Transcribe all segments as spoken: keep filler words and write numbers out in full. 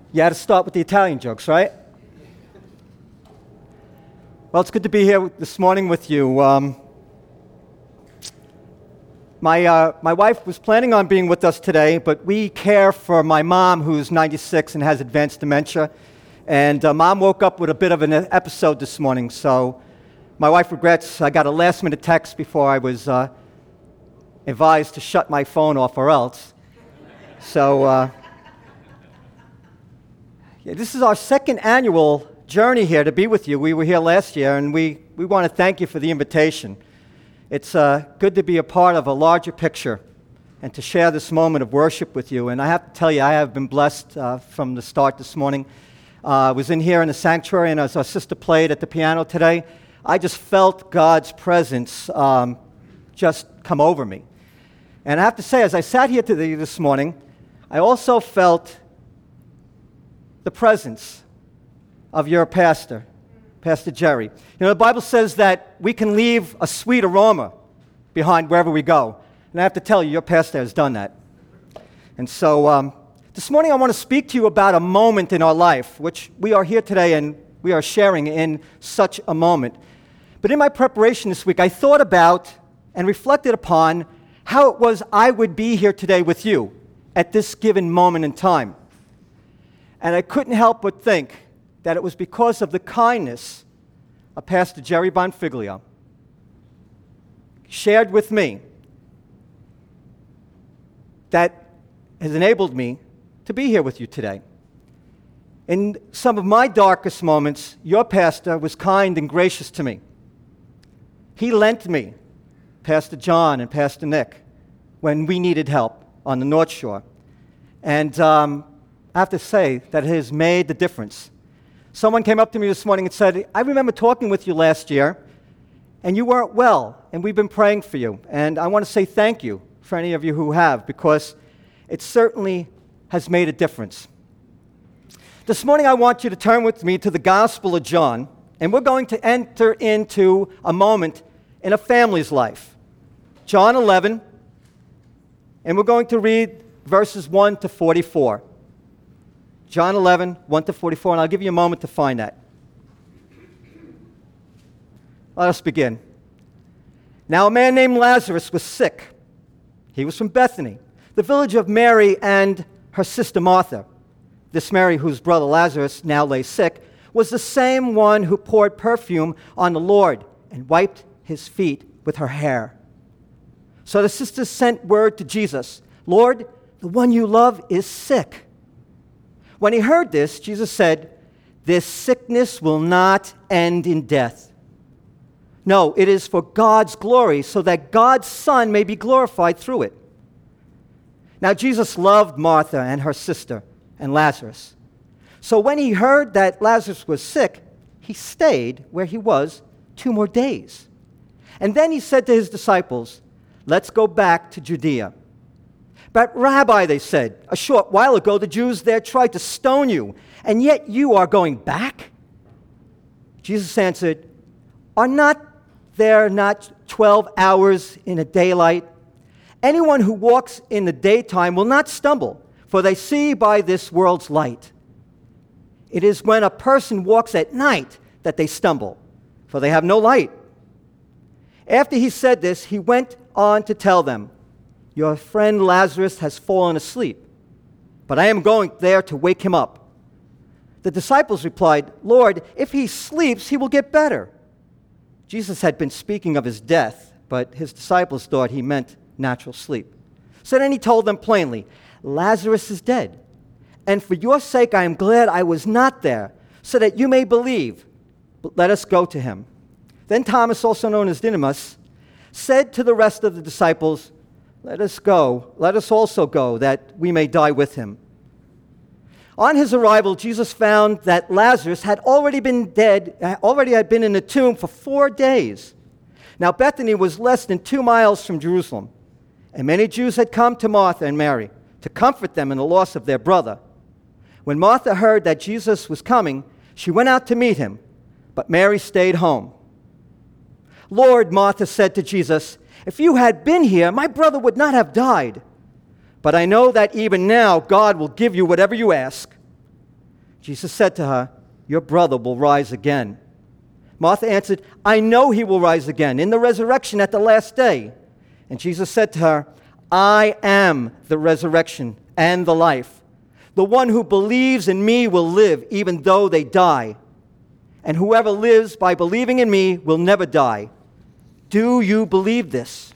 You had to start with the Italian jokes, right? Well, it's good to be here this morning with you. Um, my, uh, my wife was planning on being with us today, but we care for my mom, who's ninety-six and has advanced dementia. And uh, Mom woke up with a bit of an episode this morning, so my wife regrets I got a last-minute text before I was uh, advised to shut my phone off or else. So uh, yeah, this is our second annual journey here to be with you. We were here last year, and we, we want to thank you for the invitation. It's uh, good to be a part of a larger picture and to share this moment of worship with you. And I have to tell you, I have been blessed uh, from the start this morning. Uh, I was in here in the sanctuary, and as our sister played at the piano today, I just felt God's presence um, just come over me. And I have to say, as I sat here today, this morning, I also felt the presence of your pastor, Pastor Jerry. You know, the Bible says that we can leave a sweet aroma behind wherever we go. And I have to tell you, your pastor has done that. And so um, this morning I want to speak to you about a moment in our life, which we are here today and we are sharing in such a moment. But in my preparation this week, I thought about and reflected upon how it was I would be here today with you at this given moment in time. And I couldn't help but think that it was because of the kindness of Pastor Jerry Bonfiglio, shared with me, that has enabled me to be here with you today. In some of my darkest moments, your pastor was kind and gracious to me. He lent me Pastor John and Pastor Nick when we needed help on the North Shore. And um, I have to say that it has made the difference. Someone came up to me this morning and said, I remember talking with you last year, and you weren't well, and we've been praying for you. And I want to say thank you for any of you who have, because it certainly has made a difference. This morning I want you to turn with me to the Gospel of John, and we're going to enter into a moment in a family's life. John eleven, and we're going to read verses one to forty-four. John eleven, one to forty-four, and I'll give you a moment to find that. Let us begin. Now a man named Lazarus was sick. He was from Bethany, the village of Mary and her sister Martha. This Mary, whose brother Lazarus now lay sick, was the same one who poured perfume on the Lord and wiped his feet with her hair. So the sisters sent word to Jesus, Lord, the one you love is sick. When he heard this, Jesus said, this sickness will not end in death. No, it is for God's glory, so that God's Son may be glorified through it. Now Jesus loved Martha and her sister and Lazarus. So when he heard that Lazarus was sick, he stayed where he was two more days. And then he said to his disciples, let's go back to Judea. But Rabbi, they said, a short while ago the Jews there tried to stone you, and yet you are going back? Jesus answered, are not there not twelve hours in a daylight? Anyone who walks in the daytime will not stumble, for they see by this world's light. It is when a person walks at night that they stumble, for they have no light. After he said this, he went on to tell them, your friend Lazarus has fallen asleep, but I am going there to wake him up. The disciples replied, Lord, if he sleeps, he will get better. Jesus had been speaking of his death, but his disciples thought he meant natural sleep. So then he told them plainly, Lazarus is dead, and for your sake I am glad I was not there, so that you may believe. But let us go to him. Then Thomas, also known as Didymus, said to the rest of the disciples, let us go, let us also go, that we may die with him. On his arrival, Jesus found that Lazarus had already been dead, already had been in the tomb for four days. Now Bethany was less than two miles from Jerusalem, and many Jews had come to Martha and Mary to comfort them in the loss of their brother. When Martha heard that Jesus was coming, she went out to meet him, but Mary stayed home. Lord, Martha said to Jesus, if you had been here, my brother would not have died. But I know that even now God will give you whatever you ask. Jesus said to her, "Your brother will rise again." Martha answered, "I know he will rise again in the resurrection at the last day." And Jesus said to her, "I am the resurrection and the life. The one who believes in me will live even though they die. And whoever lives by believing in me will never die. Do you believe this?"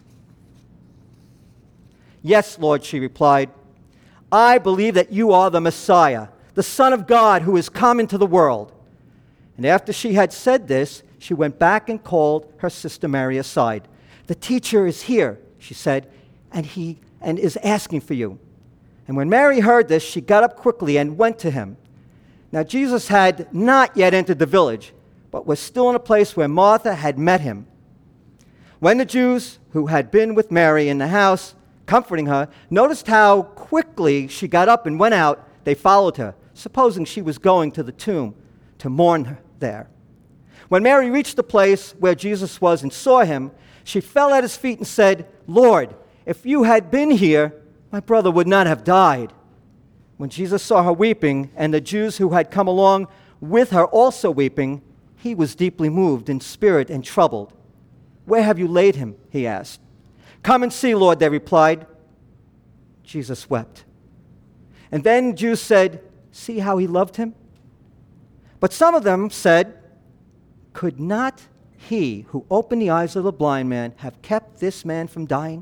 "Yes, Lord," she replied. "I believe that you are the Messiah, the Son of God who has come into the world." And after she had said this, she went back and called her sister Mary aside. "The teacher is here," she said, and he and is asking for you." And when Mary heard this, she got up quickly and went to him. Now Jesus had not yet entered the village, but was still in a place where Martha had met him. When the Jews who had been with Mary in the house, comforting her, noticed how quickly she got up and went out, they followed her, supposing she was going to the tomb to mourn her there. When Mary reached the place where Jesus was and saw him, she fell at his feet and said, "Lord, if you had been here, my brother would not have died." When Jesus saw her weeping, and the Jews who had come along with her also weeping, he was deeply moved in spirit and troubled. "Where have you laid him?" he asked. "Come and see, Lord," they replied. Jesus wept. And then Jews said, "See how he loved him?" But some of them said, "Could not he who opened the eyes of the blind man have kept this man from dying?"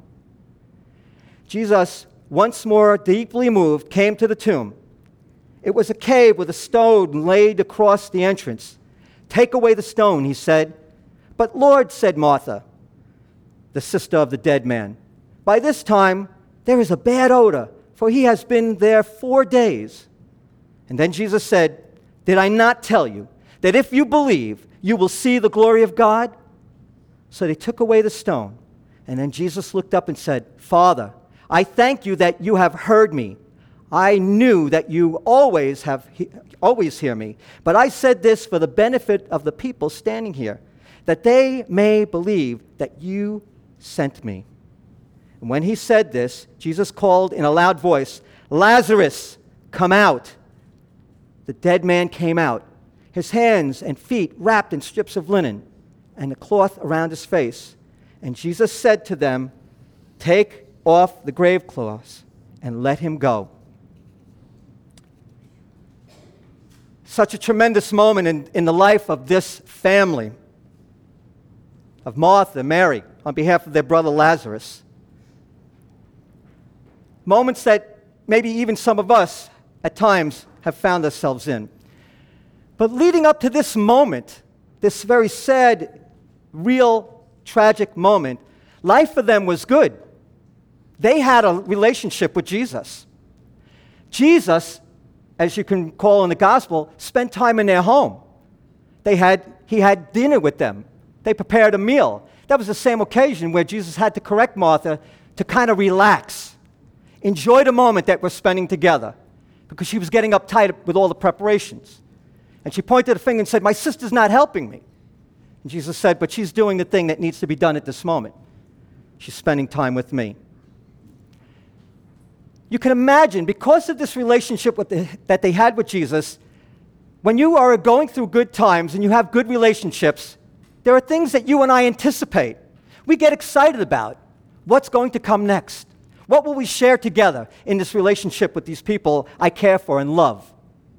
Jesus, once more deeply moved, came to the tomb. It was a cave with a stone laid across the entrance. "Take away the stone," he said. "But Lord," said Martha, the sister of the dead man, "by this time there is a bad odor, for he has been there four days." And then Jesus said, "Did I not tell you that if you believe, you will see the glory of God?" So they took away the stone. And then Jesus looked up and said, "Father, I thank you that you have heard me. I knew that you always have he- always hear me, but I said this for the benefit of the people standing here, that they may believe that you sent me." And when he said this, Jesus called in a loud voice, "Lazarus, come out." The dead man came out, his hands and feet wrapped in strips of linen, and a cloth around his face. And Jesus said to them, "Take off the grave clothes and let him go." Such a tremendous moment in, in the life of this family, of Martha and Mary, on behalf of their brother Lazarus. Moments that maybe even some of us at times have found ourselves in. But leading up to this moment, this very sad, real, tragic moment, life for them was good. They had a relationship with Jesus. Jesus, as you can call in the gospel, spent time in their home. They had, he had dinner with them. They prepared a meal. That was the same occasion where Jesus had to correct Martha to kind of relax, enjoy the moment that we're spending together, because she was getting uptight with all the preparations. And she pointed a finger and said, "My sister's not helping me." And Jesus said, "But she's doing the thing that needs to be done at this moment. She's spending time with me." You can imagine, because of this relationship with the, that they had with Jesus, when you are going through good times and you have good relationships, there are things that you and I anticipate. We get excited about what's going to come next. What will we share together in this relationship with these people I care for and love?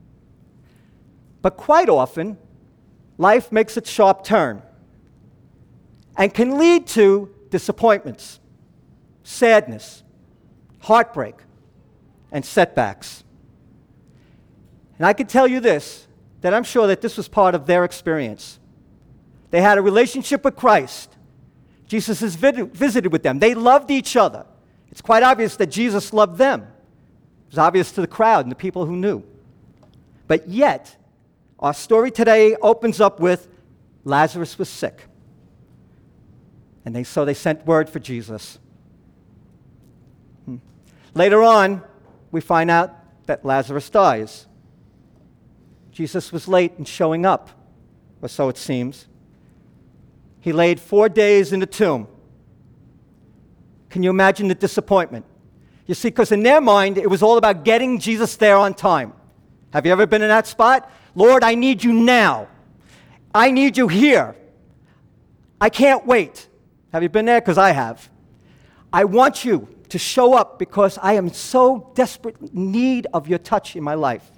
But quite often, life makes its sharp turn and can lead to disappointments, sadness, heartbreak, and setbacks. And I can tell you this, that I'm sure that this was part of their experience. They had a relationship with Christ. Jesus has vid- visited with them. They loved each other. It's quite obvious that Jesus loved them. It was obvious to the crowd and the people who knew. But yet, our story today opens up with Lazarus was sick. And they, so they sent word for Jesus. Hmm. Later on, we find out that Lazarus dies. Jesus was late in showing up, or so it seems. He laid four days in the tomb. Can you imagine the disappointment? You see, because in their mind, it was all about getting Jesus there on time. Have you ever been in that spot? Lord, I need you now. I need you here. I can't wait. Have you been there? Because I have. I want you to show up because I am so desperate need of your touch in my life.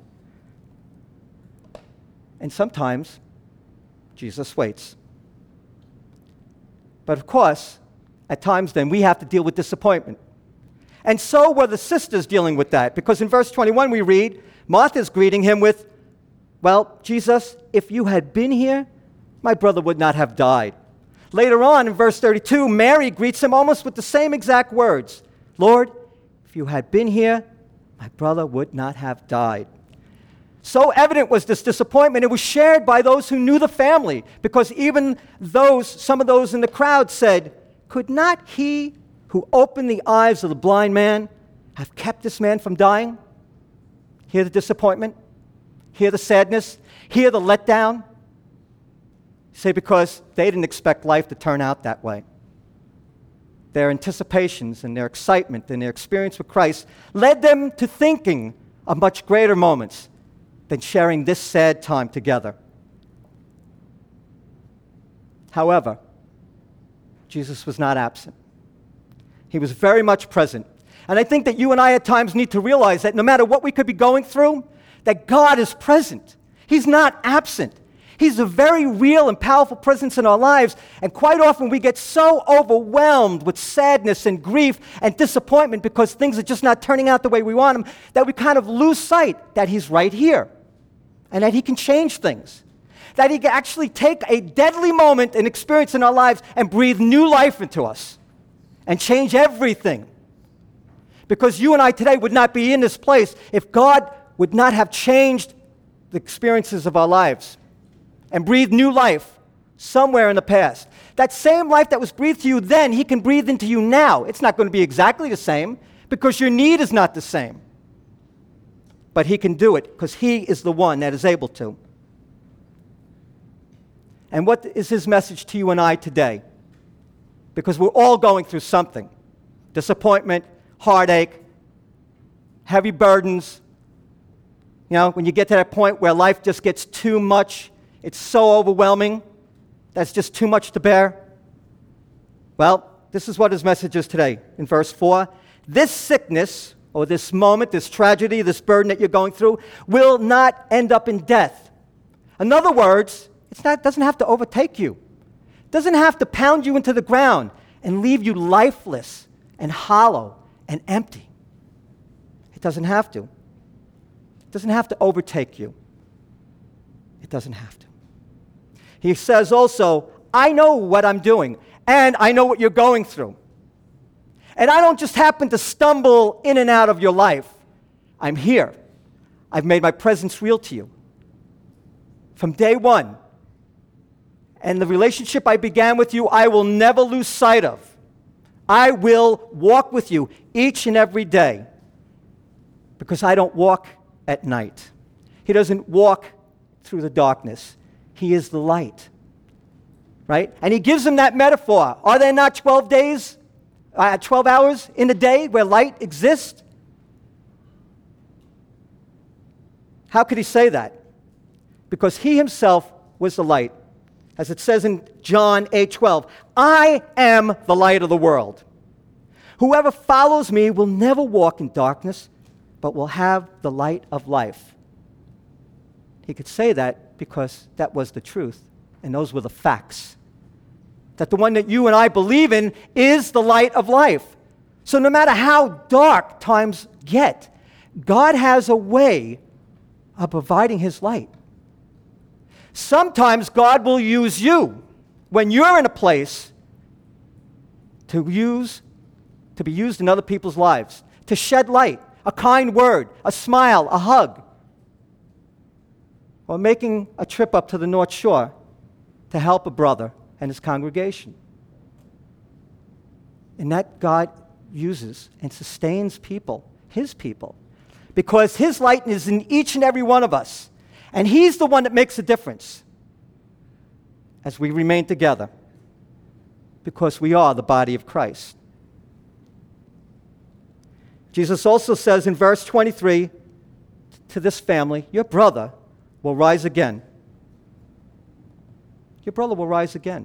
And sometimes Jesus waits. But of course, at times then we have to deal with disappointment. And so were the sisters dealing with that, because in verse twenty-one we read, Martha's greeting him with, well, Jesus, if you had been here, my brother would not have died. Later on in verse thirty-two, Mary greets him almost with the same exact words. Lord, if you had been here, my brother would not have died. So evident was this disappointment. It was shared by those who knew the family, because even those, some of those in the crowd said, could not he who opened the eyes of the blind man have kept this man from dying? Hear the disappointment? Hear the sadness? Hear the letdown? Say, because they didn't expect life to turn out that way. Their anticipations and their excitement and their experience with Christ led them to thinking of much greater moments than sharing this sad time together. However, Jesus was not absent. He was very much present. And I think that you and I at times need to realize that no matter what we could be going through, that God is present. He's not absent. He's a very real and powerful presence in our lives. And quite often we get so overwhelmed with sadness and grief and disappointment because things are just not turning out the way we want them, that we kind of lose sight that He's right here and that He can change things. That He can actually take a deadly moment and experience in our lives and breathe new life into us and change everything. Because you and I today would not be in this place if God would not have changed the experiences of our lives and breathed new life somewhere in the past. That same life that was breathed to you then, He can breathe into you now. It's not going to be exactly the same because your need is not the same. But He can do it because He is the one that is able to. And what is His message to you and I today? Because we're all going through something. Disappointment, heartache, heavy burdens. You know, when you get to that point where life just gets too much, it's so overwhelming, that's just too much to bear. Well, this is what His message is today. In verse four, this sickness, or this moment, this tragedy, this burden that you're going through, will not end up in death. In other words, it's not, it doesn't have to overtake you. It doesn't have to pound you into the ground and leave you lifeless and hollow and empty. It doesn't have to. It doesn't have to overtake you. It doesn't have to. He says also, I know what I'm doing, and I know what you're going through. And I don't just happen to stumble in and out of your life. I'm here. I've made my presence real to you. From day one. And the relationship I began with you, I will never lose sight of. I will walk with you each and every day. Because I don't walk at night. He doesn't walk through the darkness. He is the light. Right? And He gives them that metaphor. Are there not twelve days, uh, twelve hours in a day where light exists? How could He say that? Because He Himself was the light. As it says in John eight twelve, I am the light of the world. Whoever follows me will never walk in darkness, but will have the light of life. He could say that because that was the truth, and those were the facts. That the one that you and I believe in is the light of life. So no matter how dark times get, God has a way of providing His light. Sometimes God will use you when you're in a place to use, to be used in other people's lives, to shed light, a kind word, a smile, a hug, or making a trip up to the North Shore to help a brother and his congregation. And that God uses and sustains people, His people, because His light is in each and every one of us. And He's the one that makes a difference as we remain together, because we are the body of Christ. Jesus also says in verse twenty-three to this family, your brother will rise again. Your brother will rise again.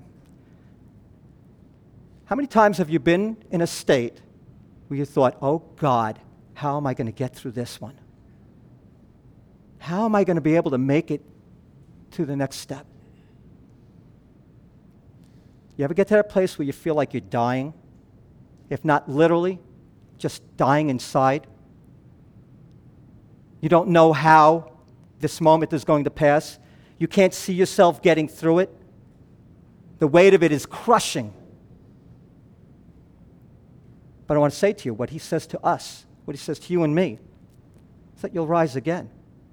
How many times have you been in a state where you thought, oh God, how am I going to get through this one? How am I going to be able to make it to the next step? You ever get to that place where you feel like you're dying? If not literally, just dying inside? You don't know how this moment is going to pass. You can't see yourself getting through it. The weight of it is crushing. But I want to say to you what he says to us, what he says to you and me, is that you'll rise again.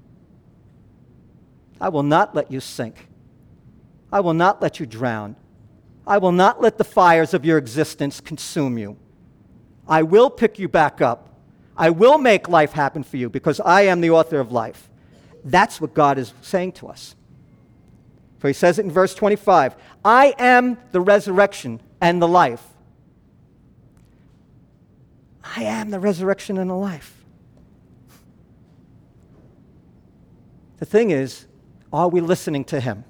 I will not let you sink. I will not let you drown. I will not let the fires of your existence consume you. I will pick you back up. I will make life happen for you because I am the author of life. That's what God is saying to us. For he says it in verse twenty-five, I am the resurrection and the life. I am the resurrection and the life. The thing is, are we listening to him?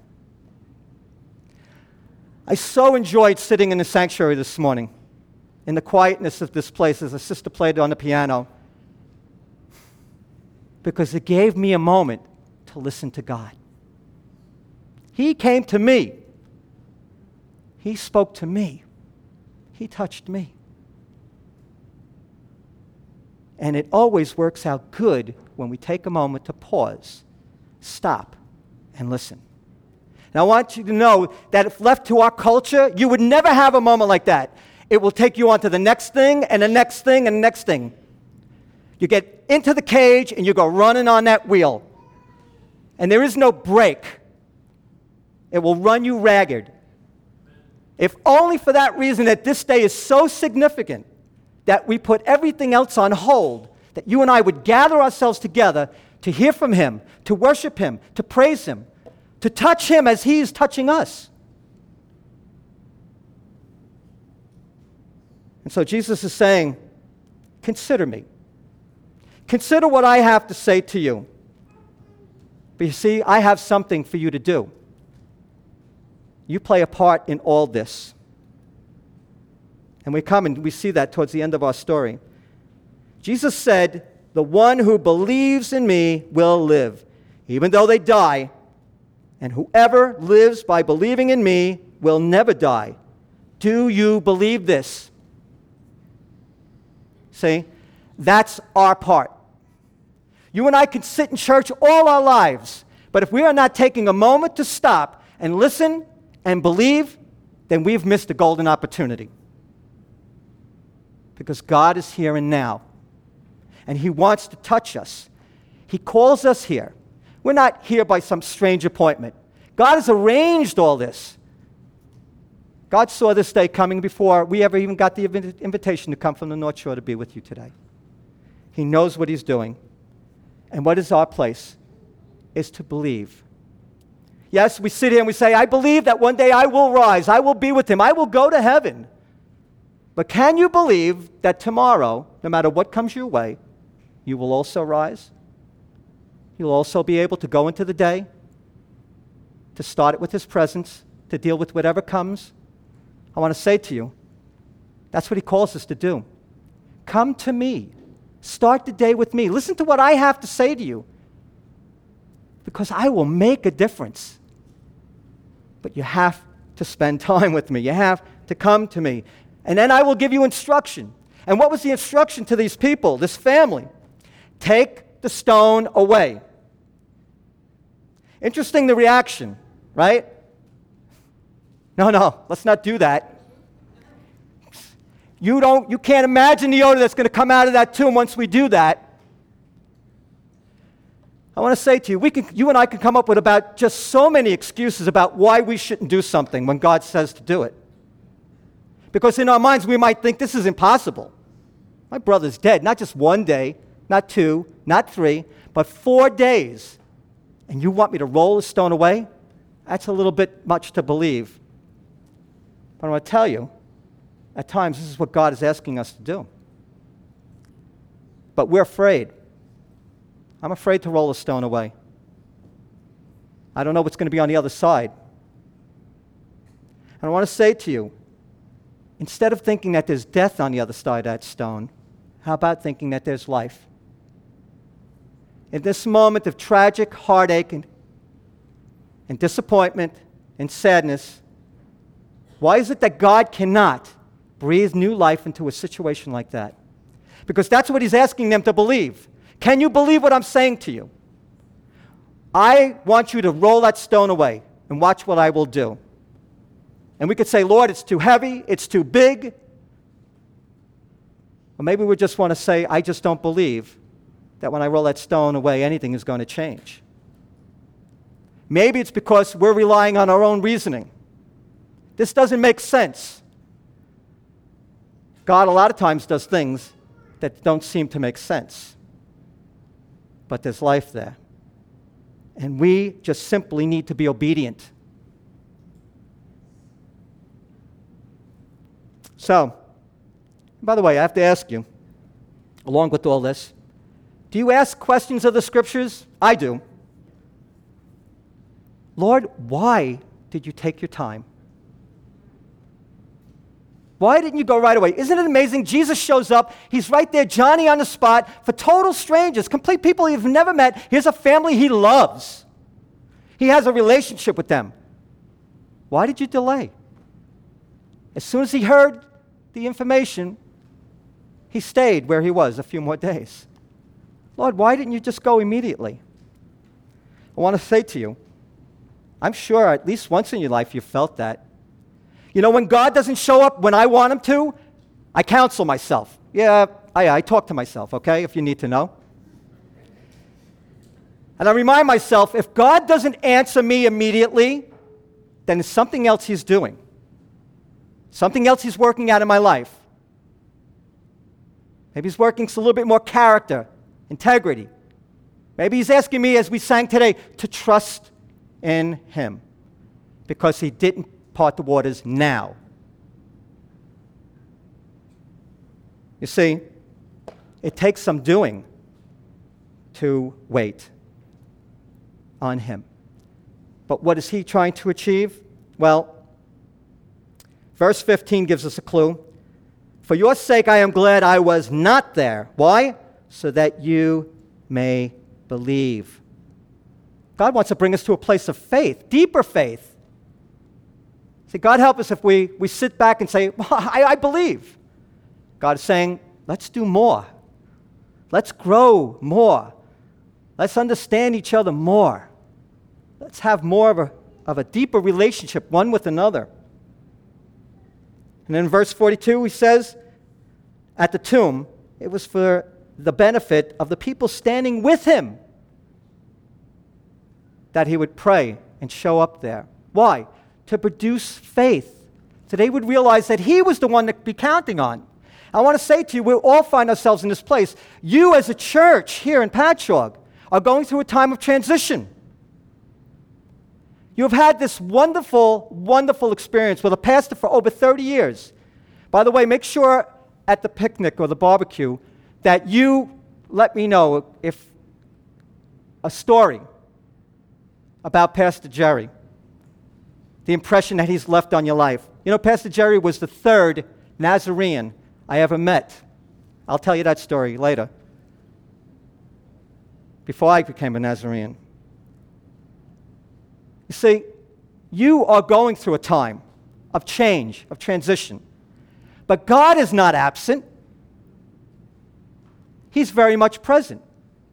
I so enjoyed sitting in the sanctuary this morning, in the quietness of this place as a sister played on the piano, because it gave me a moment to listen to God. He came to me. He spoke to me. He touched me. And it always works out good when we take a moment to pause, stop, and listen. And I want you to know that if left to our culture, you would never have a moment like that. It will take you on to the next thing, and the next thing, and the next thing. You get into the cage, and you go running on that wheel. And there is no break. It will run you ragged. If only for that reason that this day is so significant that we put everything else on hold, that you and I would gather ourselves together to hear from him, to worship him, to praise him, to touch him as he is touching us. And so Jesus is saying, consider me. Consider what I have to say to you. But you see, I have something for you to do. You play a part in all this. And we come and we see that towards the end of our story. Jesus said, the one who believes in me will live, even though they die. And whoever lives by believing in me will never die. Do you believe this? See, that's our part. You and I can sit in church all our lives, but if we are not taking a moment to stop and listen and believe, then we've missed a golden opportunity. Because God is here and now, and he wants to touch us. He calls us here. We're not here by some strange appointment. God has arranged all this. God saw this day coming before we ever even got the invitation to come from the North Shore to be with you today. He knows what he's doing. And what is our place? Is to believe. Yes, we sit here and we say, I believe that one day I will rise. I will be with him. I will go to heaven. But can you believe that tomorrow, no matter what comes your way, you will also rise? You'll also be able to go into the day, to start it with his presence, to deal with whatever comes. I want to say to you, that's what he calls us to do. Come to me. Start the day with me. Listen to what I have to say to you, because I will make a difference. But you have to spend time with me. You have to come to me. And then I will give you instruction. And what was the instruction to these people, this family? Take the stone away. Interesting, the reaction, right? No, no, let's not do that. You don't, you can't imagine the odor that's going to come out of that tomb once we do that. I want to say to you, we can, you and I can come up with about just so many excuses about why we shouldn't do something when God says to do it. Because in our minds, we might think this is impossible. My brother's dead, not just one day, not two, not three, but four days. And you want me to roll the stone away? That's a little bit much to believe. But I want to tell you, at times, this is what God is asking us to do. But we're afraid. I'm afraid to roll a stone away. I don't know what's going to be on the other side. And I want to say to you, instead of thinking that there's death on the other side of that stone, how about thinking that there's life? In this moment of tragic heartache and, and disappointment and sadness, why is it that God cannot breathe new life into a situation like that? Because that's what he's asking them to believe. Can you believe what I'm saying to you? I want you to roll that stone away and watch what I will do. And we could say, Lord, it's too heavy, it's too big. Or maybe we just want to say, I just don't believe that when I roll that stone away, anything is going to change. Maybe it's because we're relying on our own reasoning. This doesn't make sense. God, a lot of times, does things that don't seem to make sense. But there's life there. And we just simply need to be obedient. So, by the way, I have to ask you, along with all this, do you ask questions of the Scriptures? I do. Lord, why did you take your time? Why didn't you go right away? Isn't it amazing? Jesus shows up. He's right there, Johnny on the spot, for total strangers, complete people he's never met. Here's a family he loves. He has a relationship with them. Why did you delay? As soon as he heard the information, he stayed where he was a few more days. Lord, why didn't you just go immediately? I want to say to you, I'm sure at least once in your life you felt that. You know, when God doesn't show up when I want him to, I counsel myself. Yeah, I, I talk to myself, okay, if you need to know. And I remind myself, if God doesn't answer me immediately, then it's something else he's doing. Something else he's working out in my life. Maybe he's working a little bit more character, integrity. Maybe he's asking me, as we sang today, to trust in him because he didn't part the waters now. You see, it takes some doing to wait on him. But what is he trying to achieve? Well, verse fifteen gives us a clue. For your sake I am glad I was not there. Why? So that you may believe. God wants to bring us to a place of faith, deeper faith. See, God help us if we, we sit back and say, well, I, I believe. God is saying, let's do more. Let's grow more. Let's understand each other more. Let's have more of a, of a deeper relationship one with another. And then in verse forty-two, he says, at the tomb, it was for the benefit of the people standing with him that he would pray and show up there. Why? To produce faith. So they would realize that he was the one to be counting on. I want to say to you, we all find ourselves in this place. You as a church here in Patchogue are going through a time of transition. You have had this wonderful, wonderful experience with a pastor for over thirty years. By the way, make sure at the picnic or the barbecue that you let me know if a story about Pastor Jerry, the impression that he's left on your life. You know, Pastor Jerry was the third Nazarene I ever met. I'll tell you that story later. Before I became a Nazarene. You see, you are going through a time of change, of transition. But God is not absent. He's very much present.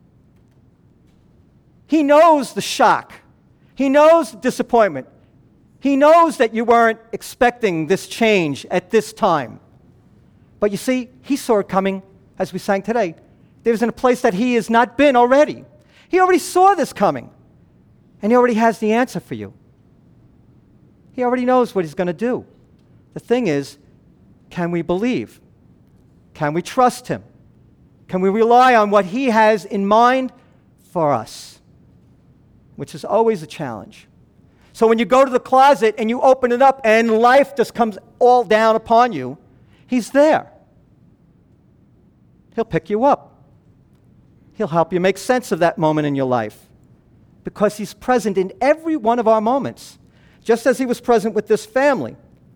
He knows the shock. He knows the disappointment. He knows that you weren't expecting this change at this time. But you see, he saw it coming, as we sang today. There's in a place that he has not been already. He already saw this coming. And he already has the answer for you. He already knows what he's going to do. The thing is, can we believe? Can we trust him? Can we rely on what he has in mind for us? Which is always a challenge. So when you go to the closet and you open it up and life just comes all down upon you, he's there. He'll pick you up. He'll help you make sense of that moment in your life because He's present in every one of our moments, just as He was present with this family.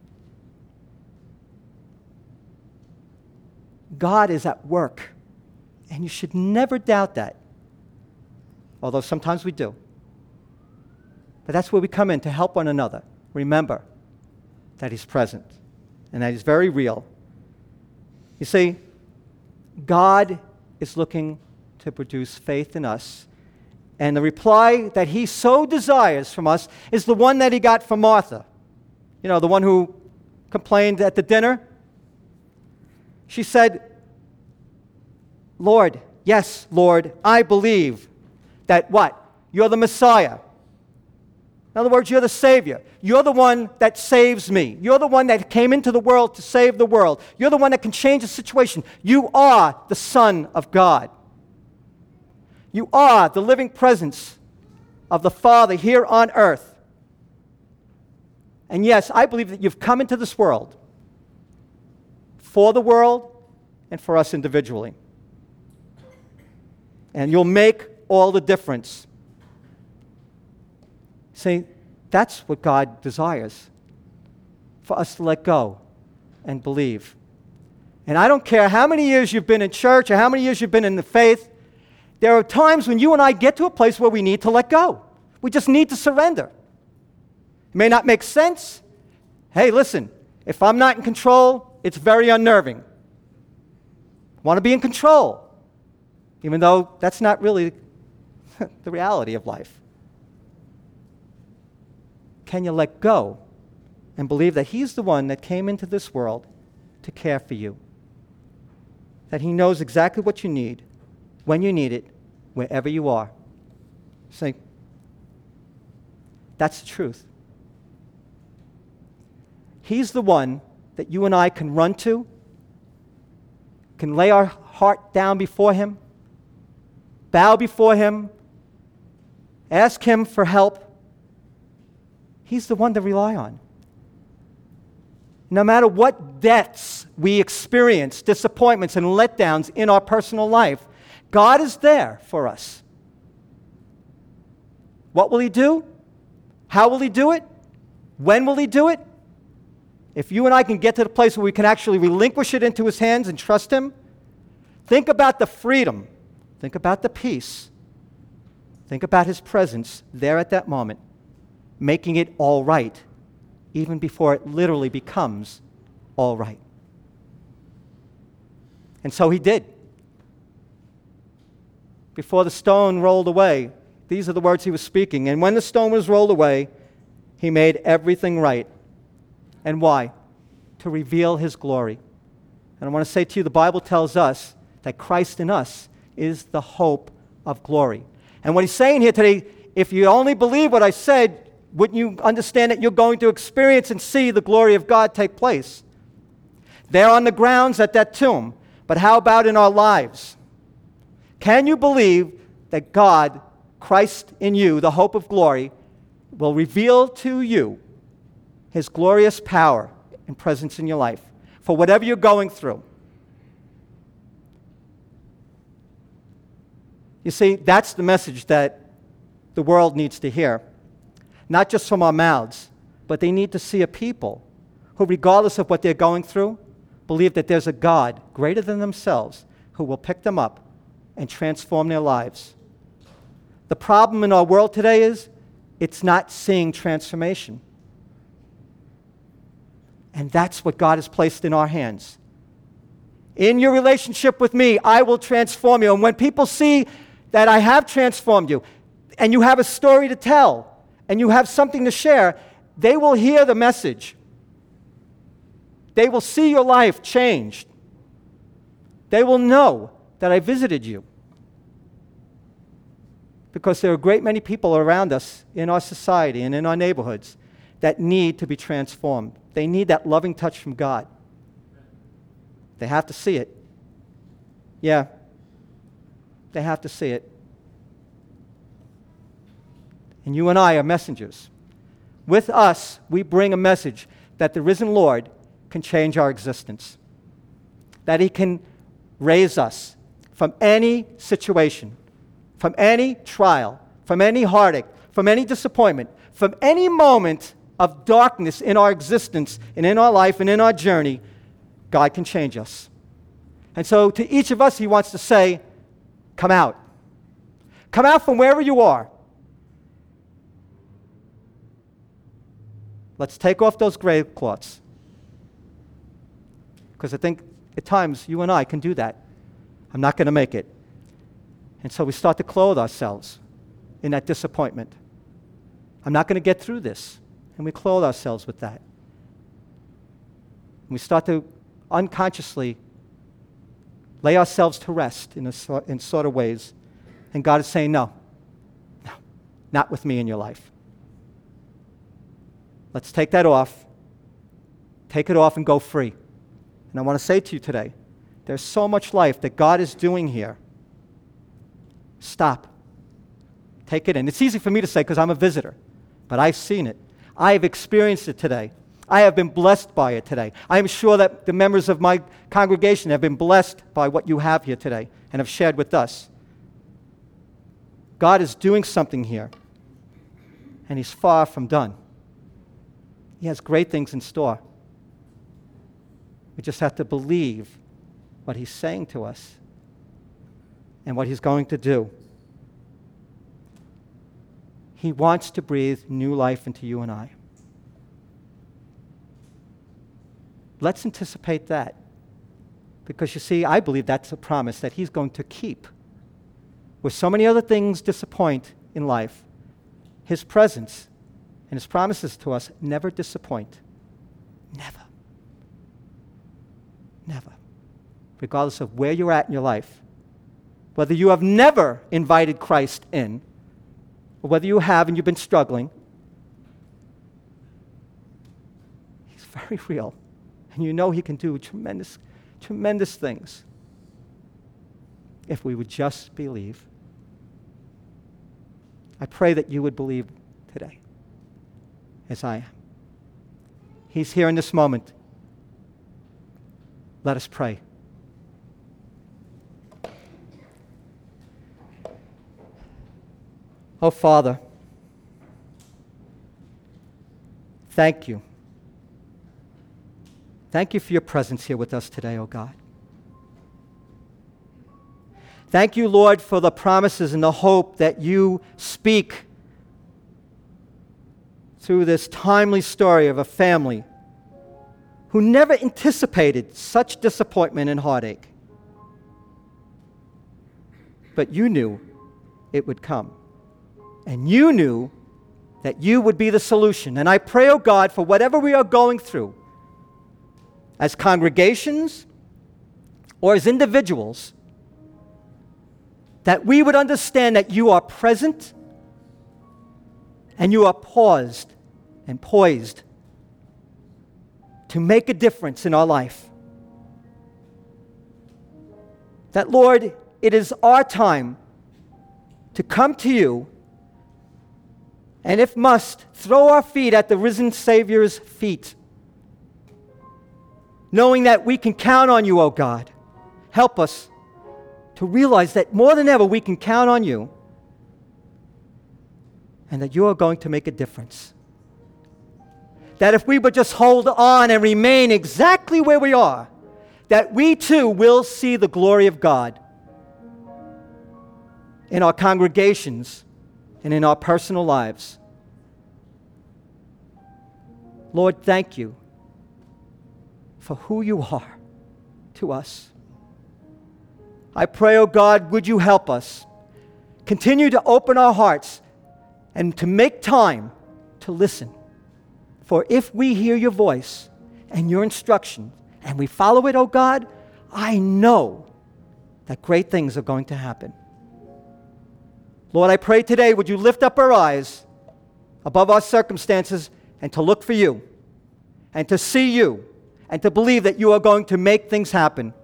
God is at work, and you should never doubt that, although sometimes we do. But that's where we come in to help one another. Remember that He's present and that He's very real. You see, God is looking to produce faith in us, and the reply that He so desires from us is the one that He got from Martha. You know, the one who complained at the dinner. She said, Lord, yes, Lord, I believe that what? You're the Messiah. In other words, you're the Savior. You're the one that saves me. You're the one that came into the world to save the world. You're the one that can change the situation. You are the Son of God. You are the living presence of the Father here on earth. And yes, I believe that you've come into this world for the world and for us individually. And you'll make all the difference. See, that's what God desires, for us to let go and believe. And I don't care how many years you've been in church or how many years you've been in the faith, there are times when you and I get to a place where we need to let go. We just need to surrender. It may not make sense. Hey, listen, if I'm not in control, it's very unnerving. I want to be in control, even though that's not really the reality of life. Can you let go and believe that He's the one that came into this world to care for you? That He knows exactly what you need, when you need it, wherever you are. See, that's the truth. He's the one that you and I can run to, can lay our heart down before Him, bow before Him, ask Him for help. He's the one to rely on. No matter what deaths we experience, disappointments and letdowns in our personal life, God is there for us. What will He do? How will He do it? When will He do it? If you and I can get to the place where we can actually relinquish it into His hands and trust Him, think about the freedom. Think about the peace. Think about His presence there at that moment, making it all right, even before it literally becomes all right. And so He did. Before the stone rolled away, these are the words He was speaking. And when the stone was rolled away, He made everything right. And why? To reveal His glory. And I want to say to you, the Bible tells us that Christ in us is the hope of glory. And what He's saying here today, if you only believe what I said, wouldn't you understand that you're going to experience and see the glory of God take place? There on the grounds at that tomb. But how about in our lives? Can you believe that God, Christ in you, the hope of glory, will reveal to you His glorious power and presence in your life for whatever you're going through? You see, that's the message that the world needs to hear. Not just from our mouths, but they need to see a people who, regardless of what they're going through, believe that there's a God greater than themselves who will pick them up and transform their lives. The problem in our world today is it's not seeing transformation. And that's what God has placed in our hands. In your relationship with me, I will transform you. And when people see that I have transformed you, and you have a story to tell, and you have something to share, they will hear the message. They will see your life changed. They will know that I visited you. Because there are a great many people around us in our society and in our neighborhoods that need to be transformed. They need that loving touch from God. They have to see it. Yeah, they have to see it. And you and I are messengers. With us, we bring a message that the risen Lord can change our existence, that He can raise us from any situation, from any trial, from any heartache, from any disappointment, from any moment of darkness in our existence and in our life and in our journey, God can change us. And so to each of us, he wants to say, come out. Come out from wherever you are. Let's take off those grave cloths. Because I think at times you and I can do that. I'm not going to make it. And so we start to clothe ourselves in that disappointment. I'm not going to get through this. And we clothe ourselves with that. And we start to unconsciously lay ourselves to rest in, a, in sort of ways. And God is saying, no, no, not with me in your life. Let's take that off. Take it off and go free. And I want to say to you today, there's so much life that God is doing here. Stop. Take it in. It's easy for me to say because I'm a visitor, but I've seen it. I have experienced it today. I have been blessed by it today. I am sure that the members of my congregation have been blessed by what you have here today and have shared with us. God is doing something here, and he's far from done. He has great things in store. We just have to believe what he's saying to us and what he's going to do. He wants to breathe new life into you and I. Let's anticipate that. Because you see, I believe that's a promise that he's going to keep. Where so many other things disappoint in life, his presence and his promises to us never disappoint. Never. Never. Regardless of where you're at in your life. Whether you have never invited Christ in, or whether you have and you've been struggling, he's very real. And you know he can do tremendous, tremendous things if we would just believe. I pray that you would believe today, as I am. He's here in this moment. Let us pray. Oh, Father, thank you. Thank you for your presence here with us today, oh God. Thank you, Lord, for the promises and the hope that you speak through this timely story of a family who never anticipated such disappointment and heartache. But you knew it would come. And you knew that you would be the solution. And I pray, oh God, for whatever we are going through, as congregations or as individuals, that we would understand that you are present and you are paused and poised to make a difference in our life. That, Lord, it is our time to come to you and, if must, throw our feet at the risen Savior's feet, knowing that we can count on you, oh God. Help us to realize that more than ever we can count on you and that you are going to make a difference. That if we would just hold on and remain exactly where we are, that we too will see the glory of God in our congregations and in our personal lives. Lord, thank you for who you are to us. I pray, oh God, would you help us continue to open our hearts and to make time to listen. For if we hear your voice and your instruction and we follow it, oh God, I know that great things are going to happen. Lord, I pray today, would you lift up our eyes above our circumstances and to look for you and to see you and to believe that you are going to make things happen.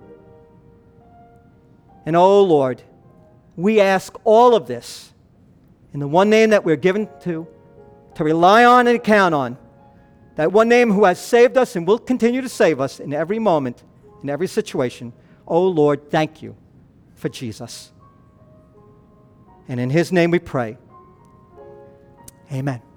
And oh Lord, we ask all of this in the one name that we're given to, to rely on and count on, that one name who has saved us and will continue to save us in every moment, in every situation. Oh Lord, thank you for Jesus. And in his name we pray. Amen.